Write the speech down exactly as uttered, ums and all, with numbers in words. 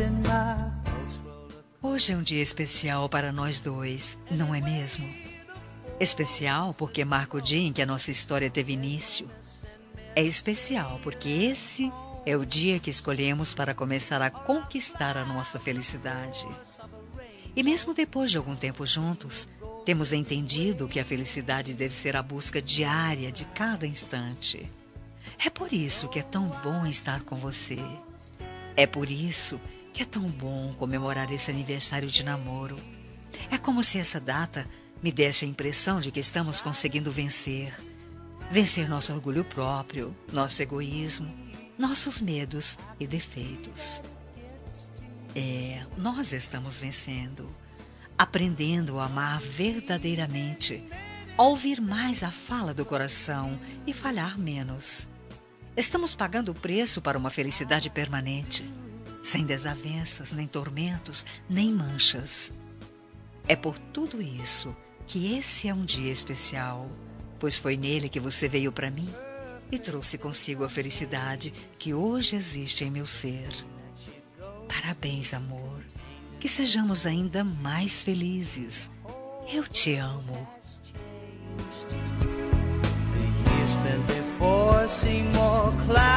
Hoje é um dia especial para nós dois, não é mesmo? Especial porque marca o dia em que a nossa história teve início. É especial porque esse é o dia que escolhemos para começar a conquistar a nossa felicidade. E mesmo depois de algum tempo juntos, temos entendido que a felicidade deve ser a busca diária de cada instante. É por isso que é tão bom estar com você. É por isso que é tão bom comemorar esse aniversário de namoro. É como se essa data me desse a impressão de que estamos conseguindo vencer. Vencer nosso orgulho próprio, nosso egoísmo, nossos medos e defeitos. É, nós estamos vencendo, aprendendo a amar verdadeiramente, a ouvir mais a fala do coração e falhar menos. Estamos pagando o preço para uma felicidade permanente, sem desavenças, nem tormentos, nem manchas. É por tudo isso que esse é um dia especial, pois foi nele que você veio para mim e trouxe consigo a felicidade que hoje existe em meu ser. Parabéns, amor. Que sejamos ainda mais felizes. Eu te amo. The years spent before seem more cloudy.